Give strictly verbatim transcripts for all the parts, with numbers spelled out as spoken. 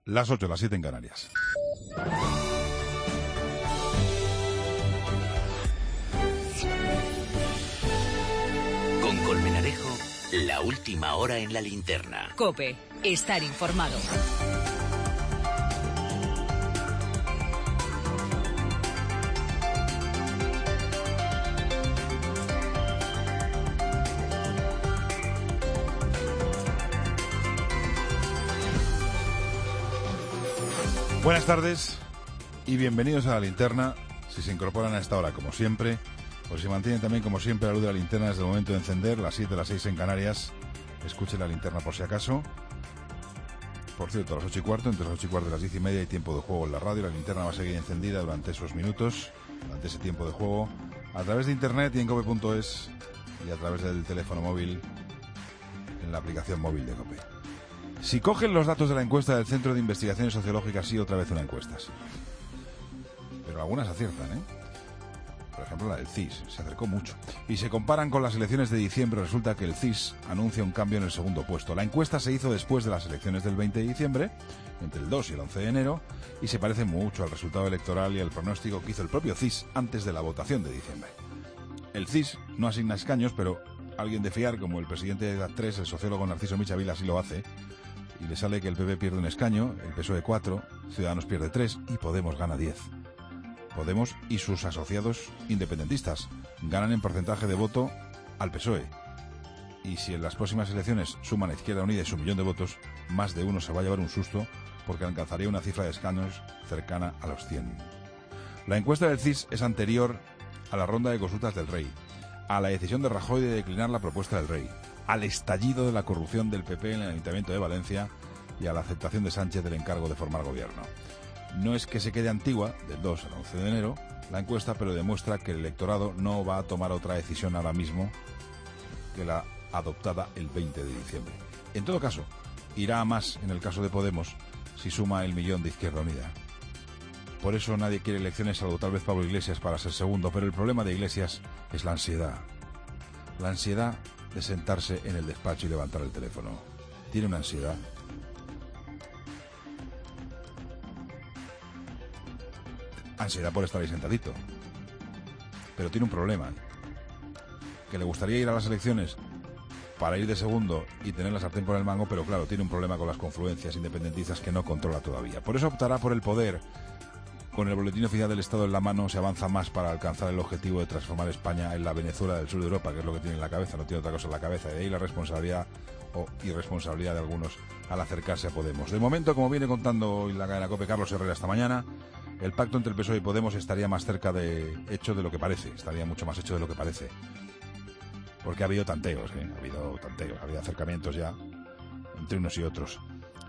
Las ocho, las siete en Canarias. Con Colmenarejo, la última hora en la linterna. COPE, estar informado. Buenas tardes y bienvenidos a la linterna. Si se incorporan a esta hora, como siempre, o si mantienen también, como siempre, la luz de la linterna desde el momento de encender, las siete, las seis en Canarias, escuchen la linterna por si acaso. Por cierto, a las ocho y cuarto, entre las ocho y cuarto y las diez y media hay tiempo de juego en la radio. La linterna va a seguir encendida durante esos minutos, durante ese tiempo de juego, a través de internet y en cope punto es y a través del teléfono móvil en la aplicación móvil de COPE. Si cogen los datos de la encuesta del Centro de Investigaciones Sociológicas, sí, otra vez una encuesta. Sí. Pero algunas aciertan, ¿eh? Por ejemplo, la del C I S, se acercó mucho. Y se comparan con las elecciones de diciembre, resulta que el C I S anuncia un cambio en el segundo puesto. La encuesta se hizo después de las elecciones del veinte de diciembre, entre el dos y el once de enero, y se parece mucho al resultado electoral y al pronóstico que hizo el propio C I S antes de la votación de diciembre. El C I S no asigna escaños, pero alguien de fiar, como el presidente de edad tres, el sociólogo Narciso Michavila, así lo hace, y le sale que el P P pierde un escaño, el P S O E cuatro, Ciudadanos pierde tres y Podemos gana diez. Podemos y sus asociados independentistas ganan en porcentaje de voto al P S O E. Y si en las próximas elecciones suman a Izquierda Unida y su millón de votos, más de uno se va a llevar un susto porque alcanzaría una cifra de escaños cercana a los cien. La encuesta del C I S es anterior a la ronda de consultas del Rey, a la decisión de Rajoy de declinar la propuesta del Rey, al estallido de la corrupción del P P en el Ayuntamiento de Valencia y a la aceptación de Sánchez del encargo de formar gobierno. No es que se quede antigua, del dos al once de enero, la encuesta, pero demuestra que el electorado no va a tomar otra decisión ahora mismo que la adoptada el veinte de diciembre. En todo caso, irá a más en el caso de Podemos si suma el millón de Izquierda Unida. Por eso nadie quiere elecciones, salvo tal vez Pablo Iglesias para ser segundo, pero el problema de Iglesias es la ansiedad. La ansiedad de sentarse en el despacho y levantar el teléfono. Tiene una ansiedad. Ansiedad por estar ahí sentadito. Pero tiene un problema. Que le gustaría ir a las elecciones para ir de segundo y tener la sartén por el mango, pero claro, tiene un problema con las confluencias independentistas que no controla todavía. Por eso optará por el poder. Con el boletín oficial del Estado en la mano se avanza más para alcanzar el objetivo de transformar España en la Venezuela del sur de Europa, que es lo que tiene en la cabeza, no tiene otra cosa en la cabeza. De ahí la responsabilidad o irresponsabilidad de algunos al acercarse a Podemos. De momento, como viene contando hoy la cadena COPE Carlos Herrera esta mañana, el pacto entre el P S O E y Podemos estaría más cerca de hecho de lo que parece, estaría mucho más hecho de lo que parece. Porque ha habido tanteos, ¿eh? ha habido tanteos, ha habido acercamientos ya entre unos y otros.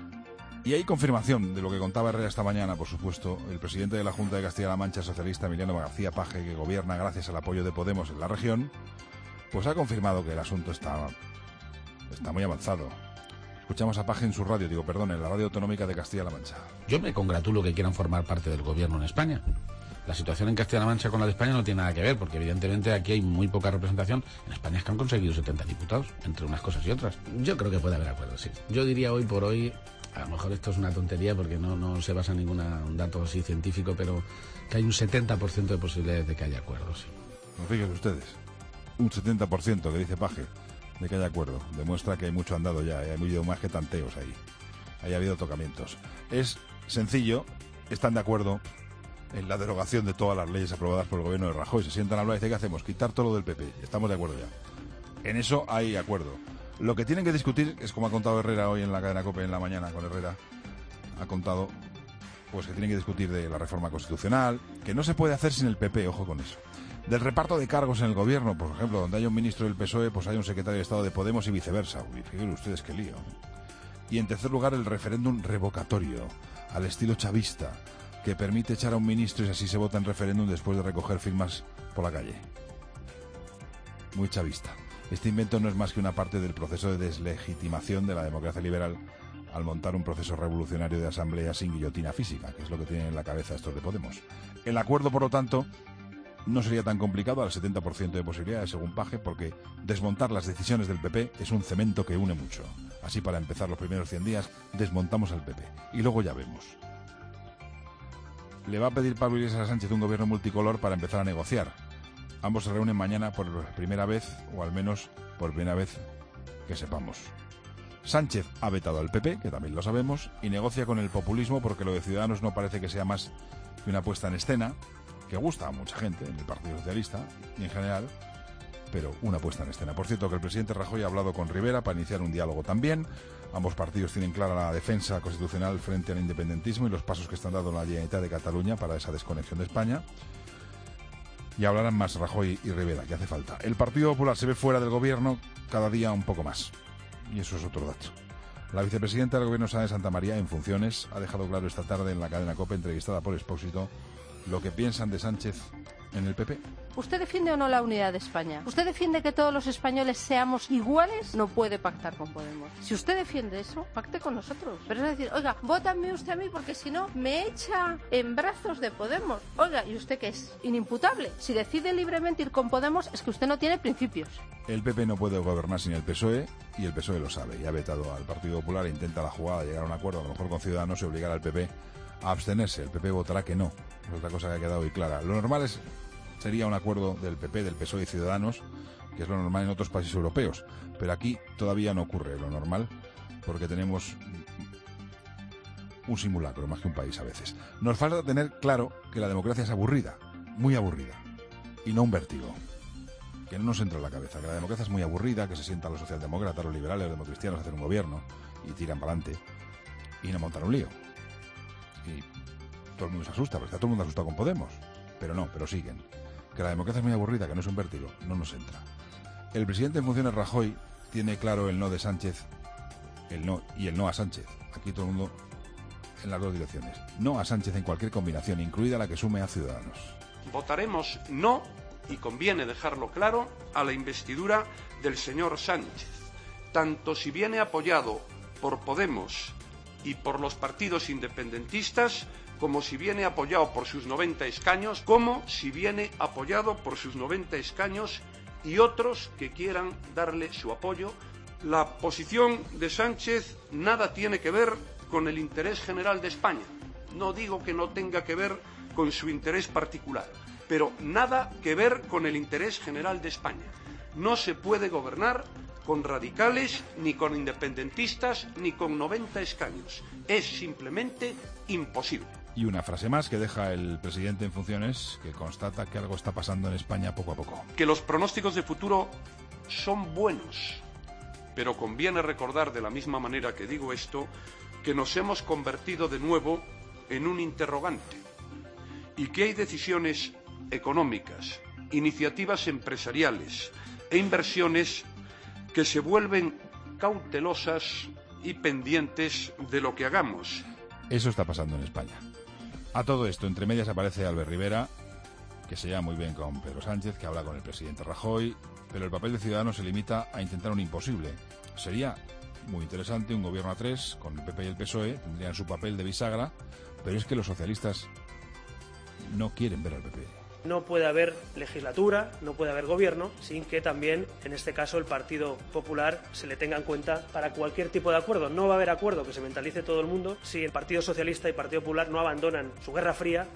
Y hay confirmación de lo que contaba Herrera esta mañana, por supuesto. El presidente de la Junta de Castilla-La Mancha, socialista Emiliano García Paje, que gobierna gracias al apoyo de Podemos en la región, pues ha confirmado que el asunto está, está muy avanzado. Escuchamos a Paje en su radio, digo, perdón, en la radio autonómica de Castilla-La Mancha. Yo me congratulo que quieran formar parte del gobierno en España. La situación en Castilla-La Mancha con la de España no tiene nada que ver, porque evidentemente aquí hay muy poca representación. En España es que han conseguido setenta diputados, entre unas cosas y otras. Yo creo que puede haber acuerdo, sí. Yo diría hoy por hoy, a lo mejor esto es una tontería porque no, no se basa en ningún dato así científico, pero que hay un setenta por ciento de posibilidades de que haya acuerdo, sí. No, fíjense ustedes, un setenta por ciento que dice Paje de que haya acuerdo. Demuestra que hay mucho andado ya, ¿eh? Hay habido más que tanteos ahí. Ahí ha habido tocamientos. Es sencillo, están de acuerdo en la derogación de todas las leyes aprobadas por el gobierno de Rajoy. Se sientan a hablar y dicen, ¿qué hacemos? Quitar todo lo del P P. Estamos de acuerdo ya. En eso hay acuerdo. Lo que tienen que discutir es, como ha contado Herrera hoy en la cadena COPE en la mañana con Herrera, ha contado pues que tienen que discutir de la reforma constitucional, que no se puede hacer sin el P P, ojo con eso. Del reparto de cargos en el gobierno, por ejemplo, donde haya un ministro del P S O E, pues hay un secretario de Estado de Podemos y viceversa. Uy, fíjense ustedes qué lío. Y en tercer lugar, el referéndum revocatorio, al estilo chavista, que permite echar a un ministro y así se vota en referéndum después de recoger firmas por la calle. Muy chavista. Este invento no es más que una parte del proceso de deslegitimación de la democracia liberal al montar un proceso revolucionario de asamblea sin guillotina física, que es lo que tienen en la cabeza estos de Podemos. El acuerdo, por lo tanto, no sería tan complicado, al setenta por ciento de posibilidades según Paje, porque desmontar las decisiones del P P es un cemento que une mucho. Así, para empezar los primeros cien días, desmontamos al P P y luego ya vemos. Le va a pedir Pablo Iglesias a Sánchez un gobierno multicolor para empezar a negociar. Ambos se reúnen mañana por primera vez, o al menos por primera vez que sepamos. Sánchez ha vetado al P P, que también lo sabemos, y negocia con el populismo porque lo de Ciudadanos no parece que sea más que una puesta en escena, que gusta a mucha gente en el Partido Socialista y en general, pero una puesta en escena. Por cierto, que el presidente Rajoy ha hablado con Rivera para iniciar un diálogo también. Ambos partidos tienen clara la defensa constitucional frente al independentismo y los pasos que están dando la Generalitat de Cataluña para esa desconexión de España. Y hablarán más Rajoy y Rivera, que hace falta. El Partido Popular se ve fuera del gobierno cada día un poco más. Y eso es otro dato. La vicepresidenta del gobierno, Sara de Santamaría, en funciones, ha dejado claro esta tarde en la cadena COPE, entrevistada por Expósito, lo que piensan de Sánchez en el P P. ¿Usted defiende o no la unidad de España? ¿Usted defiende que todos los españoles seamos iguales? No puede pactar con Podemos. Si usted defiende eso, pacte con nosotros. Pero es decir, oiga, vótame usted a mí porque si no me echa en brazos de Podemos. Oiga, ¿y usted qué es? Inimputable. Si decide libremente ir con Podemos es que usted no tiene principios. El P P no puede gobernar sin el P S O E y el P S O E lo sabe. Y ha vetado al Partido Popular e intenta la jugada de llegar a un acuerdo, a lo mejor con Ciudadanos, y obligar al P P a abstenerse. El P P votará que no. Es otra cosa que ha quedado muy clara. Lo normal es sería un acuerdo del P P, del P S O E y Ciudadanos, que es lo normal en otros países europeos. Pero aquí todavía no ocurre lo normal, porque tenemos un simulacro más que un país a veces. Nos falta tener claro que la democracia es aburrida, muy aburrida, y no un vértigo. Que no nos entra en la cabeza, que la democracia es muy aburrida, que se sientan los socialdemócratas, los liberales, los democristianos a hacer un gobierno y tiran para adelante y no montan un lío. Y todo el mundo se asusta, porque está todo el mundo asustado con Podemos. Pero no, pero siguen. Que la democracia es muy aburrida, que no es un vértigo, no nos entra. El presidente en funciones, Rajoy, tiene claro el no de Sánchez, el no y el no a Sánchez. Aquí todo el mundo en las dos direcciones. No a Sánchez en cualquier combinación, incluida la que sume a Ciudadanos. Votaremos no, y conviene dejarlo claro, a la investidura del señor Sánchez, tanto si viene apoyado por Podemos y por los partidos independentistas, como si viene apoyado por sus noventa escaños, como si viene apoyado por sus noventa escaños y otros que quieran darle su apoyo. La posición de Sánchez nada tiene que ver con el interés general de España. No digo que no tenga que ver con su interés particular, pero nada que ver con el interés general de España. No se puede gobernar con radicales, ni con independentistas, ni con noventa escaños. Es simplemente imposible. Y una frase más que deja el presidente en funciones, que constata que algo está pasando en España poco a poco. Que los pronósticos de futuro son buenos, pero conviene recordar, de la misma manera que digo esto, que nos hemos convertido de nuevo en un interrogante y que hay decisiones económicas, iniciativas empresariales e inversiones que se vuelven cautelosas y pendientes de lo que hagamos. Eso está pasando en España. A todo esto, entre medias, aparece Albert Rivera, que se lleva muy bien con Pedro Sánchez, que habla con el presidente Rajoy, pero el papel de Ciudadanos se limita a intentar un imposible. Sería muy interesante un gobierno a tres, con el P P y el P S O E, tendrían su papel de bisagra, pero es que los socialistas no quieren ver al P P. No puede haber legislatura, no puede haber gobierno, sin que también, en este caso, el Partido Popular se le tenga en cuenta para cualquier tipo de acuerdo. No va a haber acuerdo que se mentalice todo el mundo si el Partido Socialista y el Partido Popular no abandonan su guerra fría.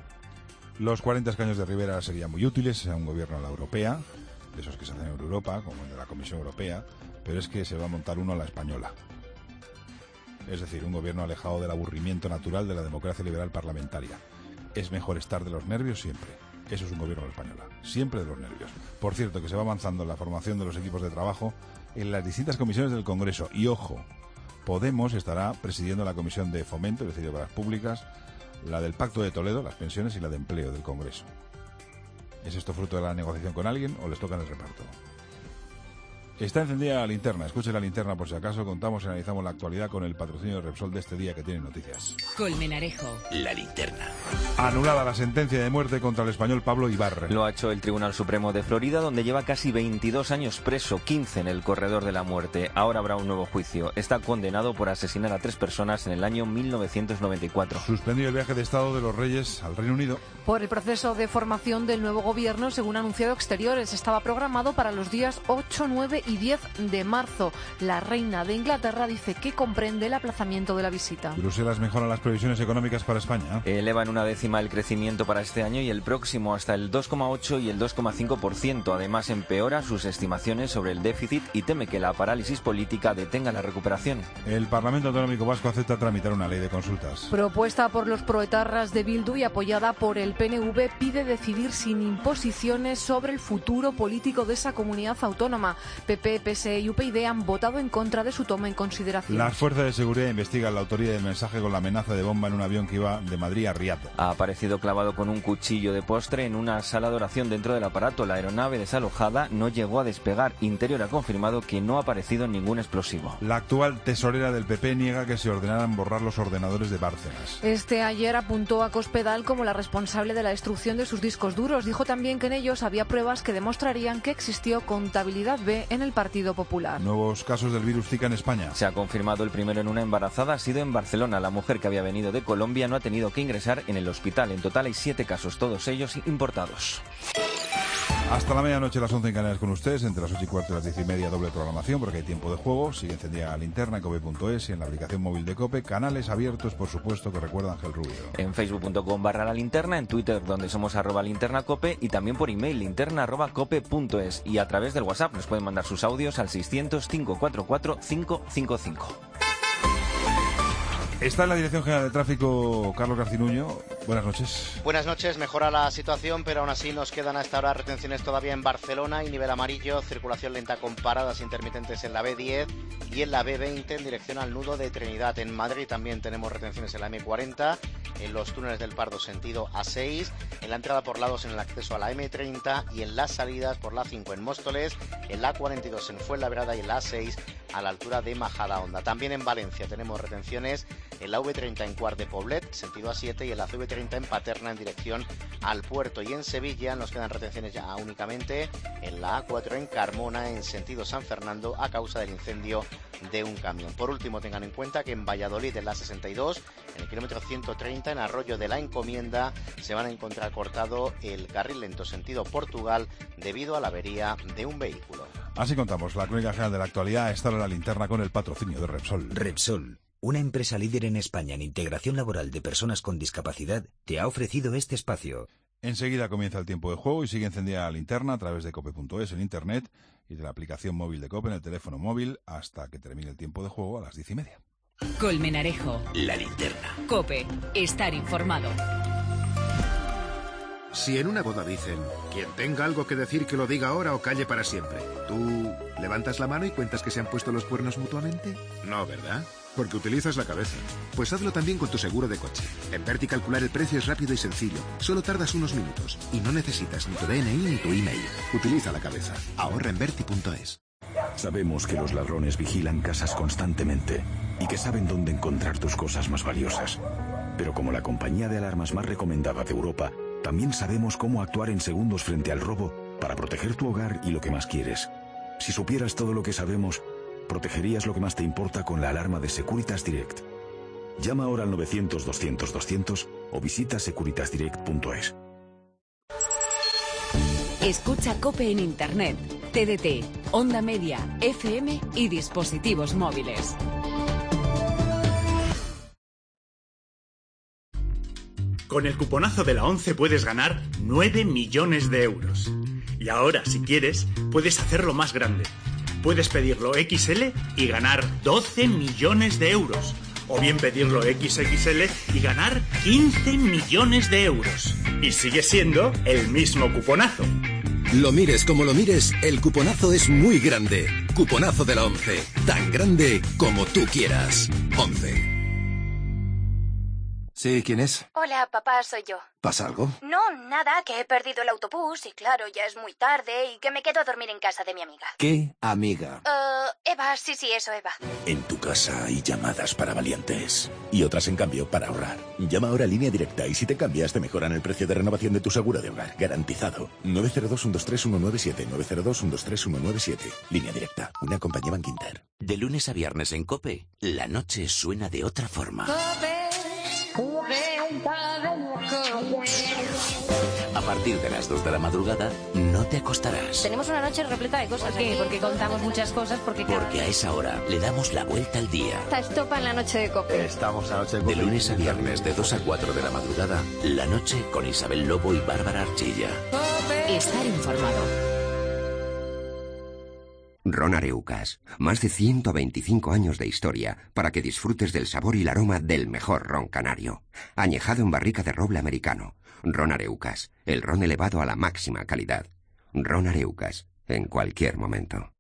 Los cuarenta escaños de Rivera serían muy útiles, sea un gobierno a la europea, de esos que se hacen en Europa, como el de la Comisión Europea, pero es que se va a montar uno a la española. Es decir, un gobierno alejado del aburrimiento natural de la democracia liberal parlamentaria. Es mejor estar de los nervios siempre. Eso es un gobierno español, siempre de los nervios. Por cierto, que se va avanzando en la formación de los equipos de trabajo en las distintas comisiones del Congreso. Y ojo, Podemos estará presidiendo la comisión de Fomento, es decir, de Obras Públicas, la del Pacto de Toledo, las pensiones y la de Empleo del Congreso. ¿Es esto fruto de la negociación con alguien o les toca en el reparto? Está encendida la linterna. Escuche la linterna por si acaso. Contamos y analizamos la actualidad con el patrocinio de Repsol de este día que tiene noticias. Colmenarejo. La linterna. Anulada la sentencia de muerte contra el español Pablo Ibarre. Lo ha hecho el Tribunal Supremo de Florida, donde lleva casi veintidós años preso, quince en el corredor de la muerte. Ahora habrá un nuevo juicio. Está condenado por asesinar a tres personas en el año mil novecientos noventa y cuatro. Suspendido el viaje de Estado de los Reyes al Reino Unido. Por el proceso de formación del nuevo gobierno, según ha anunciado Exteriores, estaba programado para los días ocho, nueve y diez de marzo. La reina de Inglaterra dice que comprende el aplazamiento de la visita. Bruselas mejora las previsiones económicas para España. Eleva en una décima el crecimiento para este año y el próximo hasta el dos coma ocho y el dos coma cinco por ciento. Además, empeora sus estimaciones sobre el déficit y teme que la parálisis política detenga la recuperación. El Parlamento Autonómico Vasco acepta tramitar una ley de consultas. Propuesta por los proetarras de Bildu y apoyada por el P N V, pide decidir sin imposiciones sobre el futuro político de esa comunidad autónoma. P P, P S E y U P yD han votado en contra de su toma en consideración. Las fuerzas de seguridad investigan la autoría del mensaje con la amenaza de bomba en un avión que iba de Madrid a Riad. Ha aparecido clavado con un cuchillo de postre en una sala de oración dentro del aparato. La aeronave desalojada no llegó a despegar. Interior ha confirmado que no ha aparecido ningún explosivo. La actual tesorera del P P niega que se ordenaran borrar los ordenadores de Bárcenas. Este ayer apuntó a Cospedal como la responsable de la destrucción de sus discos duros. Dijo también que en ellos había pruebas que demostrarían que existió contabilidad B en el Partido Popular. Nuevos casos del virus Zika en España. Se ha confirmado el primero en una embarazada. Ha sido en Barcelona. La mujer que había venido de Colombia no ha tenido que ingresar en el hospital. En total hay siete casos, todos ellos importados. Hasta la medianoche, las once en Canarias con ustedes, entre las ocho y cuarto y las diez y media, doble programación, porque hay tiempo de juego. Sigue encendida la linterna en cope punto es y en la aplicación móvil de COPE. Canales abiertos, por supuesto, que recuerda Ángel Rubio. En facebook punto com barra la linterna, en Twitter, donde somos arroba linterna cope, y también por email, linterna arroba cope punto es. Y a través del WhatsApp nos pueden mandar sus audios al seiscientos, cinco cuatro cuatro, cinco cinco cinco. Está en la Dirección General de Tráfico Carlos Garcinuño. Buenas noches. Buenas noches. Mejora la situación, pero aún así nos quedan hasta ahora retenciones todavía en Barcelona y nivel amarillo, circulación lenta con paradas intermitentes en la B diez y en la B veinte en dirección al nudo de Trinidad. En Madrid también tenemos retenciones en la M cuarenta, en los túneles del Pardo sentido A seis, en la entrada por lados en el acceso a la M treinta y en las salidas por la cinco en Móstoles, en la cuarenta y dos en Fuenlabrada y en la A seis a la altura de Majadahonda. También en Valencia tenemos retenciones en la V treinta en Quart de Poblet, sentido A siete, y en la C V treinta en Paterna en dirección al puerto. Y en Sevilla nos quedan retenciones ya únicamente en la A cuatro en Carmona en sentido San Fernando a causa del incendio de un camión. Por último, tengan en cuenta que en Valladolid, en la sesenta y dos, en el kilómetro ciento treinta, en Arroyo de la Encomienda, se van a encontrar cortado el carril lento sentido Portugal debido a la avería de un vehículo. Así contamos la crónica general de la actualidad. Esta en la linterna con el patrocinio de Repsol. Repsol, una empresa líder en España en integración laboral de personas con discapacidad, te ha ofrecido este espacio. Enseguida comienza el tiempo de juego y sigue encendida la linterna a través de cope punto es en internet y de la aplicación móvil de COPE en el teléfono móvil hasta que termine el tiempo de juego a las diez y media. Colmenarejo. La linterna. COPE. Estar informado. Si en una boda dicen, quien tenga algo que decir que lo diga ahora o calle para siempre, ¿tú levantas la mano y cuentas que se han puesto los cuernos mutuamente? No, ¿verdad? Porque utilizas la cabeza. Pues hazlo también con tu seguro de coche. En Verti calcular el precio es rápido y sencillo. Solo tardas unos minutos y no necesitas ni tu D N I ni tu email. Utiliza la cabeza. Ahorra en Verti punto es. Sabemos que los ladrones vigilan casas constantemente y que saben dónde encontrar tus cosas más valiosas. Pero como la compañía de alarmas más recomendada de Europa, también sabemos cómo actuar en segundos frente al robo para proteger tu hogar y lo que más quieres. Si supieras todo lo que sabemos, protegerías lo que más te importa con la alarma de Securitas Direct. Llama ahora al novecientos, doscientos, doscientos o visita securitas direct punto es. Escucha COPE en Internet, T D T, Onda Media, F M y dispositivos móviles. Con el cuponazo de la ONCE puedes ganar nueve millones de euros. Y ahora, si quieres, puedes hacerlo más grande. Puedes pedirlo equis ele y ganar doce millones de euros. O bien pedirlo equis equis ele y ganar quince millones de euros. Y sigue siendo el mismo cuponazo. Lo mires como lo mires, el cuponazo es muy grande. Cuponazo de la ONCE. Tan grande como tú quieras. ONCE. Sí, ¿quién es? Hola, papá, soy yo. ¿Pasa algo? No, nada, que he perdido el autobús y claro, ya es muy tarde y que me quedo a dormir en casa de mi amiga. ¿Qué amiga? Uh, Eva, sí, sí, eso, Eva. En tu casa hay llamadas para valientes y otras, en cambio, para ahorrar. Llama ahora a Línea Directa y si te cambias te mejoran el precio de renovación de tu seguro de hogar. Garantizado. nueve cero dos, uno dos tres, uno nueve siete. nueve cero dos, uno dos tres, uno nueve siete. Línea Directa. Una compañía Bankinter. De lunes a viernes en COPE, la noche suena de otra forma. A partir de las dos de la madrugada, no te acostarás. Tenemos una noche repleta de cosas. ¿Por qué? Porque contamos muchas cosas, porque... Porque a esa hora le damos la vuelta al día. Está estopa en la noche de COPE. Estamos en la noche de COPE. De lunes a viernes, de dos a cuatro de la madrugada, la noche con Isabel Lobo y Bárbara Archilla. COPE. Estar informado. Ron Areucas, más de ciento veinticinco años de historia para que disfrutes del sabor y el aroma del mejor ron canario. Añejado en barrica de roble americano. Ron Areucas, el ron elevado a la máxima calidad. Ron Areucas, en cualquier momento.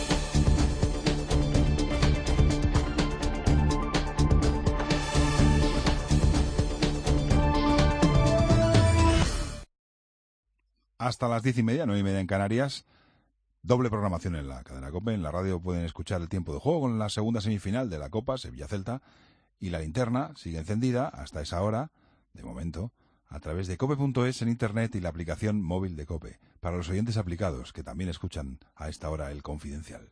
Hasta las diez y media, nueve y media en Canarias. Doble programación en la cadena COPE. En la radio pueden escuchar el tiempo de juego con la segunda semifinal de la Copa, Sevilla-Celta. Y la linterna sigue encendida hasta esa hora, de momento, a través de cope punto es en Internet y la aplicación móvil de COPE. Para los oyentes aplicados, que también escuchan a esta hora el Confidencial.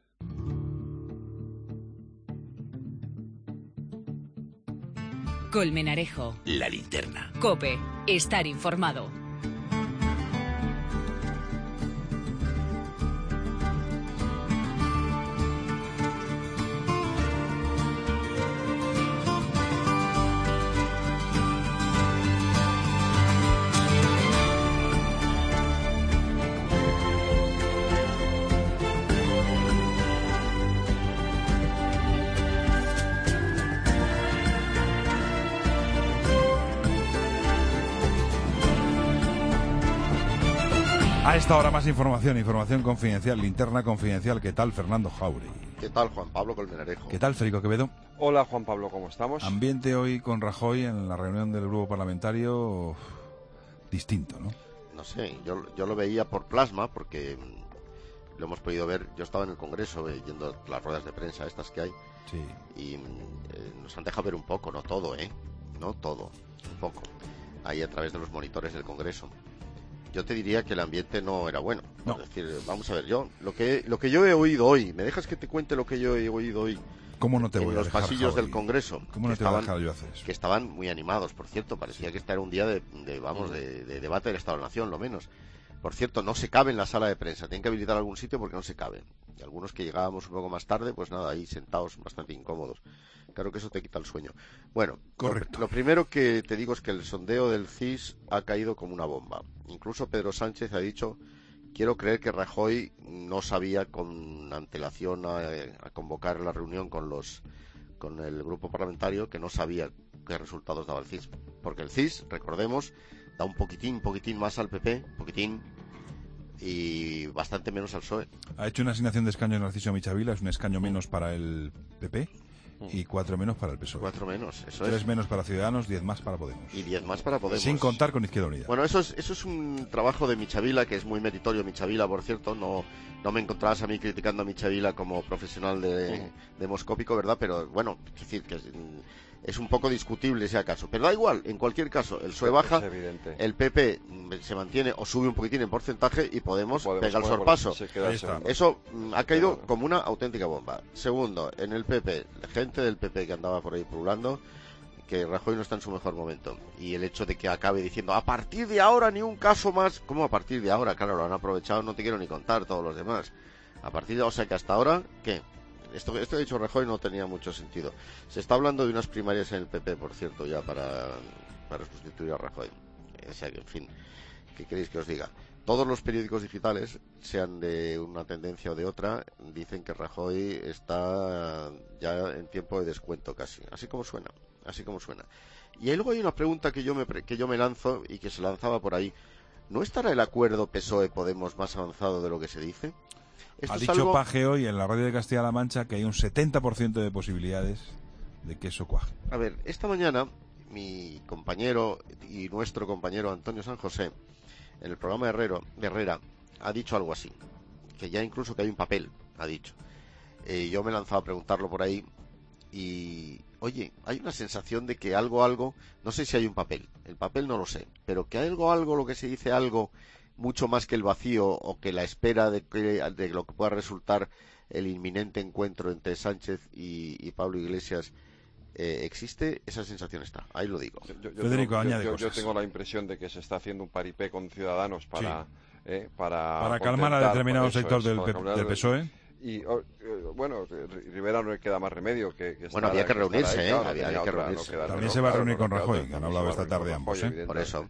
Colmenarejo. La linterna. COPE. Estar informado. A esta hora más información, información confidencial, linterna confidencial. ¿Qué tal, Fernando Jauregui? ¿Qué tal, Juan Pablo Colmenarejo? ¿Qué tal, Federico Quevedo? Hola, Juan Pablo, ¿cómo estamos? Ambiente hoy con Rajoy en la reunión del grupo parlamentario uf, distinto, ¿no? No sé, yo, yo lo veía por plasma porque lo hemos podido ver. Yo estaba en el Congreso viendo las ruedas de prensa estas que hay. Sí. Y eh, nos han dejado ver un poco, no todo, ¿eh? No todo, un poco. Ahí a través de los monitores del Congreso. Yo te diría que el ambiente no era bueno. No. Es decir, vamos a ver, yo lo que lo que yo he oído hoy, ¿me dejas que te cuente lo que yo he oído hoy? ¿Cómo no te voy en a los dejar, pasillos Javi? del Congreso. ¿Cómo no te estaban, voy a dejar yo hacer eso? Que estaban muy animados, por cierto. Parecía sí. que este era un día de, de vamos, de, de debate del Estado-Nación, lo menos. Por cierto, no se cabe en la sala de prensa. Tienen que habilitar algún sitio porque no se cabe. Y algunos que llegábamos un poco más tarde, pues nada, ahí sentados bastante incómodos. Claro que eso te quita el sueño. Bueno, correcto. Lo, lo primero que te digo es que el sondeo del C I S ha caído como una bomba. Incluso Pedro Sánchez ha dicho: quiero creer que Rajoy no sabía con antelación a, a convocar la reunión con los con el grupo parlamentario, que no sabía qué resultados daba el C I S. Porque el C I S, recordemos, da un poquitín, poquitín más al P P, poquitín, y bastante menos al P S O E. Ha hecho una asignación de escaño Narciso Michavila, es un escaño menos para el P P y cuatro menos para el P S O E. Cuatro menos, eso Tres es. menos para Ciudadanos, diez más para Podemos. Y diez más para Podemos. Sin contar con Izquierda Unida. Bueno, eso es, eso es un trabajo de Michavila, que es muy meritorio. Michavila, por cierto, no, no me encontrabas a mí criticando a Michavila como profesional de, demoscópico, ¿verdad? Pero bueno, es decir, que es, es un poco discutible ese acaso. Pero da igual, en cualquier caso, el P S O E baja, el P P se mantiene o sube un poquitín en porcentaje y Podemos, Podemos pega el sorpaso. Eso mm, ha caído como una auténtica bomba. Segundo, en el P P, gente del P P que andaba por ahí pululando, que Rajoy no está en su mejor momento. Y el hecho de que acabe diciendo: a partir de ahora ni un caso más. ¿Cómo a partir de ahora? Claro, lo han aprovechado, no te quiero ni contar todos los demás. A partir de, o sea que hasta ahora, ¿qué? Esto, esto de dicho Rajoy no tenía mucho sentido. Se está hablando de unas primarias en el P P, por cierto, ya para, para sustituir a Rajoy. O sea que, en fin, ¿qué queréis que os diga? Todos los periódicos digitales, sean de una tendencia o de otra, dicen que Rajoy está ya en tiempo de descuento casi. Así como suena, así como suena. Y ahí luego hay una pregunta que yo me, que yo me lanzo y que se lanzaba por ahí. ¿No estará el acuerdo P S O E-Podemos más avanzado de lo que se dice? Esto ha dicho algo... Paje hoy en la radio de Castilla-La Mancha que hay un setenta por ciento de posibilidades de que eso cuaje. A ver, esta mañana mi compañero y nuestro compañero Antonio San José, en el programa de Herrero, de Herrera, ha dicho algo así, que ya incluso que hay un papel, ha dicho. Eh, yo me he lanzado a preguntarlo por ahí y, oye, hay una sensación de que algo, algo, no sé si hay un papel, el papel no lo sé, pero que algo, algo, lo que se dice algo, mucho más que el vacío o que la espera de, que, de lo que pueda resultar el inminente encuentro entre Sánchez y, y Pablo Iglesias, eh, existe, esa sensación está, ahí lo digo. Yo, yo, Federico, tengo, añade yo, cosas. Yo tengo la impresión de que se está haciendo un paripé con Ciudadanos para... Sí. Eh, para, para calmar a determinado sector del, P del P S O E. Y oh, eh, bueno, Rivera no le queda más remedio que, que bueno, había que, que reunirse, ahí, ¿eh? Claro, había, había que otra, reunirse. No también se va a reunir con Rajoy, que han hablado esta tarde ambos, ¿eh? Por eso.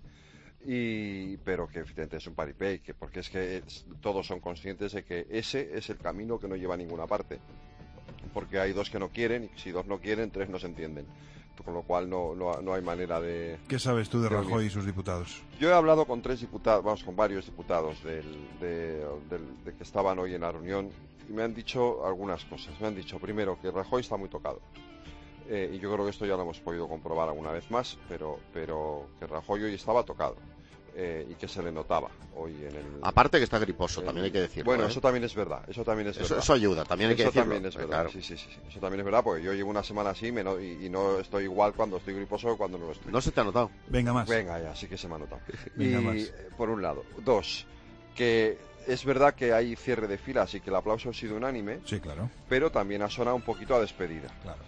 Y, pero que evidentemente es un paripé, que porque es que es, todos son conscientes de que ese es el camino que no lleva a ninguna parte. Porque hay dos que no quieren, y si dos no quieren, tres no se entienden. Con lo cual no, no, no hay manera de... ¿Qué sabes tú de Rajoy y sus diputados? Yo he hablado con tres diputados, vamos, con varios diputados del, de, del, de que estaban hoy en la reunión y me han dicho algunas cosas. Me han dicho, primero, que Rajoy está muy tocado. Eh, y yo creo que esto ya lo hemos podido comprobar alguna vez más, pero, pero que Rajoy hoy estaba tocado. Eh, y que se le notaba hoy en el... Aparte que está griposo, también hay que decirlo. Bueno, ¿eh? eso también es verdad, eso también es eso, verdad. Eso ayuda, también hay que eso decirlo. También es verdad, claro. sí, sí, sí, sí, eso también es verdad, porque yo llevo una semana así me no, y, y no estoy igual cuando estoy griposo que cuando no lo estoy. ¿No se te ha notado? Venga más. Venga ya, sí que se me ha notado. Venga y, más. por un lado. Dos, que es verdad que hay cierre de filas y que el aplauso ha sido unánime. Sí, claro. Pero también ha sonado un poquito a despedida. Claro.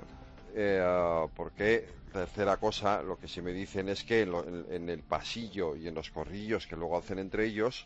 Eh, uh, porque... Tercera cosa, lo que sí me dicen es que en, lo, en, en el pasillo y en los corrillos que luego hacen entre ellos,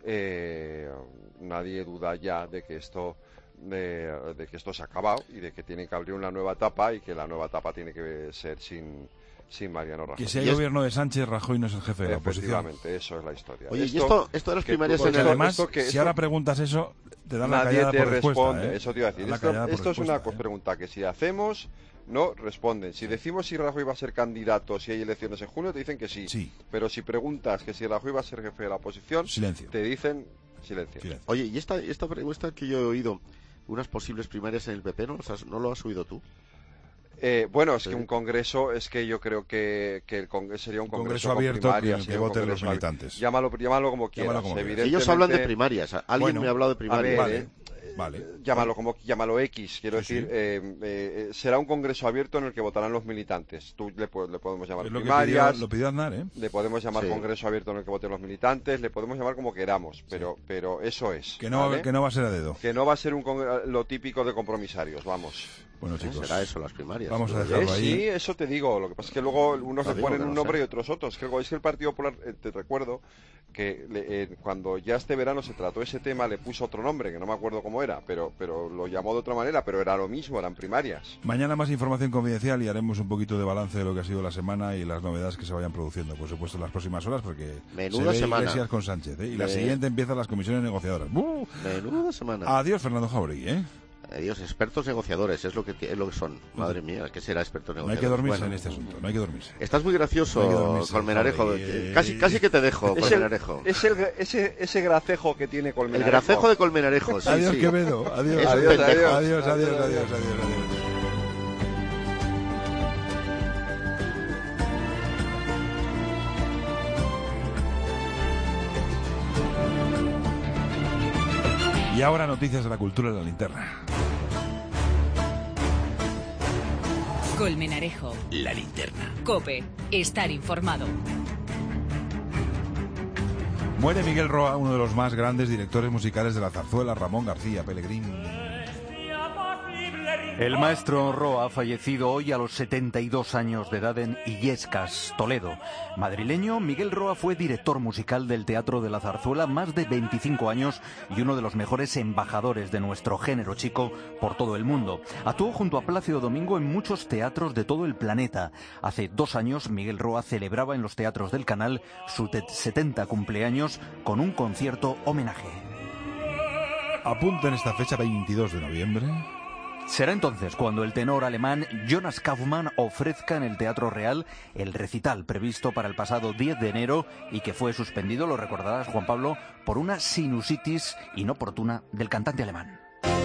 eh, nadie duda ya de que esto de, de que esto se ha acabado y de que tienen que abrir una nueva etapa y que la nueva etapa tiene que ser sin, sin Mariano Rajoy. Que si hay gobierno de Sánchez, Rajoy no es el jefe de la oposición. Efectivamente, eso es la historia. Oye, esto, y esto, esto de las primarias en el... Además, esto que, si esto, ahora preguntas eso, te dan la callada te por responde, respuesta. ¿eh? Eso te iba a decir. Esto, esto es una ¿eh? pregunta que si hacemos... No responden. Si decimos si Rajoy va a ser candidato si hay elecciones en junio, te dicen que sí. sí. Pero si preguntas que si Rajoy va a ser jefe de la oposición, silencio. Te dicen silencio. silencio. Oye, y esta, esta pregunta que yo he oído, unas posibles primarias en el P P, ¿no, ¿no lo has oído tú? Eh, bueno, es que un congreso, es que yo creo que, que el congreso sería un congreso, congreso abierto primarias, que, que voten los militantes. Llámalo, llámalo como quieras. Llámalo como evidentemente... Ellos hablan de primarias. Alguien bueno, me ha hablado de primarias. A ver, vale. Vale. Llámalo como llámalo X, quiero sí, decir, sí. Eh, eh, será un congreso abierto en el que votarán los militantes. Tú le, le podemos llamar es lo primarias, que pidió, lo pidió Aznar, ¿eh? le podemos llamar sí. congreso abierto en el que voten los militantes, le podemos llamar como queramos, pero, sí. pero eso es. Que no, ¿vale? que no va a ser a dedo. Que no va a ser un lo típico de compromisarios, vamos. Bueno, chicos, será eso las primarias. Vamos a dejarlo eh, ahí. Sí, eso te digo. Lo que pasa es que luego unos no le ponen no un nombre sé. y otros otros. Que es que el Partido Popular, eh, te recuerdo que le, eh, cuando ya este verano se trató ese tema le puso otro nombre que no me acuerdo cómo era, pero pero lo llamó de otra manera, pero era lo mismo, eran primarias. Mañana más información confidencial y haremos un poquito de balance de lo que ha sido la semana y las novedades que se vayan produciendo, por supuesto, en las próximas horas, porque menuda se ve semana. Iglesias con Sánchez, ¿eh? Y la Me... siguiente empiezan las comisiones negociadoras. ¡Uh! Menuda semana. Adiós, Fernando Jauregui, ¿eh? Adiós, expertos negociadores, es lo que es lo que son. Madre mía, ¿qué será expertos negociadores? No hay que dormirse bueno. en este asunto, no hay que dormirse. Estás muy gracioso, no dormirse, Colmenarejo. Eh, casi, casi que te dejo, es Colmenarejo. El, es el, ese, ese gracejo que tiene Colmenarejo. El gracejo de Colmenarejo, sí, Adiós, sí. Quevedo, adiós. Adiós, adiós, adiós, adiós, adiós, adiós, adiós, adiós. Y ahora noticias de la cultura de la linterna. Colmenarejo. La linterna. COPE. Estar informado. Muere Miguel Roa, uno de los más grandes directores musicales de la zarzuela, Ramón García Pellegrín. El maestro Roa ha fallecido hoy a los setenta y dos años de edad en Illescas, Toledo. Madrileño, Miguel Roa fue director musical del Teatro de la Zarzuela más de veinticinco años y uno de los mejores embajadores de nuestro género chico por todo el mundo. Actuó junto a Plácido Domingo en muchos teatros de todo el planeta. Hace dos años, Miguel Roa celebraba en los teatros del Canal su setenta cumpleaños con un concierto homenaje. Apunten esta fecha, veintidós de noviembre. Será entonces cuando el tenor alemán Jonas Kaufmann ofrezca en el Teatro Real el recital previsto para el pasado diez de enero y que fue suspendido, lo recordarás, Juan Pablo, por una sinusitis inoportuna del cantante alemán.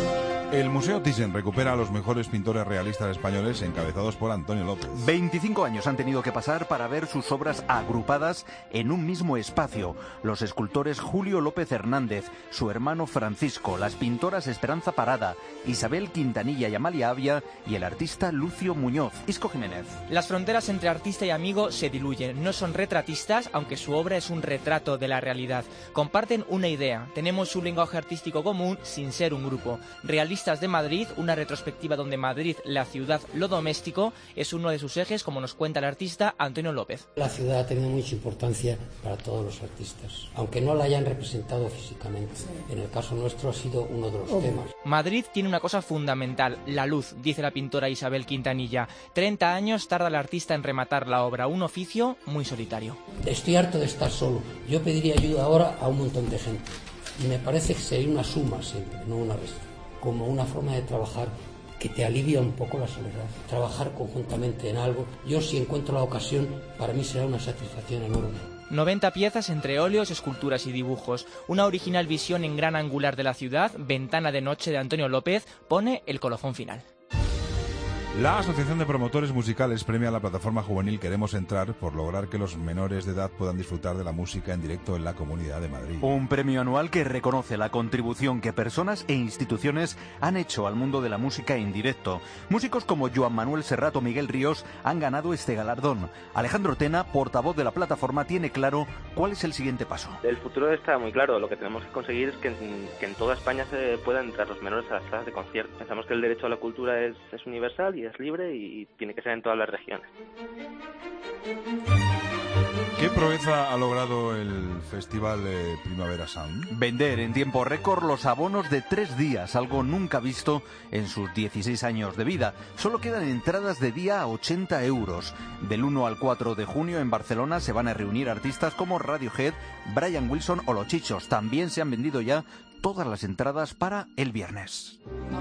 El Museo Thyssen recupera a los mejores pintores realistas españoles encabezados por Antonio López. veinticinco años han tenido que pasar para ver sus obras agrupadas en un mismo espacio. Los escultores Julio López Hernández, su hermano Francisco, las pintoras Esperanza Parada, Isabel Quintanilla y Amalia Avia y el artista Lucio Muñoz. Isco Jiménez. Las fronteras entre artista y amigo se diluyen. No son retratistas, aunque su obra es un retrato de la realidad. Comparten una idea. Tenemos un lenguaje artístico común sin ser un grupo. Realistas de Madrid, una retrospectiva donde Madrid, la ciudad, lo doméstico, es uno de sus ejes, como nos cuenta el artista Antonio López. La ciudad ha tenido mucha importancia para todos los artistas, aunque no la hayan representado físicamente. En el caso nuestro ha sido uno de los temas. Madrid tiene una cosa fundamental, la luz, dice la pintora Isabel Quintanilla. treinta años tarda el artista en rematar la obra, un oficio muy solitario. Estoy harto de estar solo. Yo pediría ayuda ahora a un montón de gente. Y me parece que sería una suma siempre, no una resta. Como una forma de trabajar que te alivia un poco la soledad. Trabajar conjuntamente en algo. Yo, si encuentro la ocasión, para mí será una satisfacción enorme. noventa piezas entre óleos, esculturas y dibujos. Una original visión en gran angular de la ciudad, Ventana de noche de Antonio López, pone el colofón final. La Asociación de Promotores Musicales premia a la plataforma juvenil Queremos Entrar por lograr que los menores de edad puedan disfrutar de la música en directo en la Comunidad de Madrid. Un premio anual que reconoce la contribución que personas e instituciones han hecho al mundo de la música en directo. Músicos como Joan Manuel Serrat o Miguel Ríos han ganado este galardón. Alejandro Tena, portavoz de la plataforma, tiene claro cuál es el siguiente paso. El futuro está muy claro. Lo que tenemos que conseguir es que en, que en toda España se puedan entrar los menores a las salas de concierto. Pensamos que el derecho a la cultura es, es universal y es libre y tiene que ser en todas las regiones. ¿Qué proeza ha logrado el Festival de Primavera Sound? Vender en tiempo récord los abonos de tres días, algo nunca visto en sus dieciséis años de vida. Solo quedan entradas de día a ochenta euros. Del uno al cuatro de junio en Barcelona se van a reunir artistas como Radiohead, Brian Wilson o Los Chichos. También se han vendido ya todas las entradas para el viernes.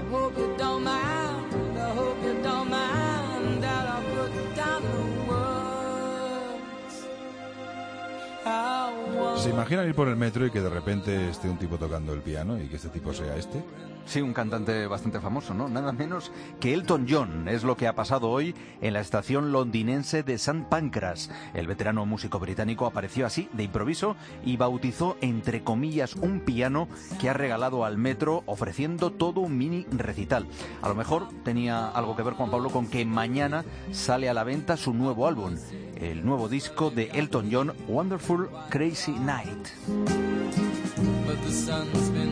¿Se imaginan ir por el metro y que de repente esté un tipo tocando el piano y que este tipo sea este? Sí, un cantante bastante famoso, ¿no? Nada menos que Elton John. Es lo que ha pasado hoy en la estación londinense de Saint Pancras. El veterano músico británico apareció así, de improviso, y bautizó, entre comillas, un piano que ha regalado al metro, ofreciendo todo un mini recital. A lo mejor tenía algo que ver, Juan Pablo, con que mañana sale a la venta su nuevo álbum, el nuevo disco de Elton John, Wonderful Crazy Night. But the sun's been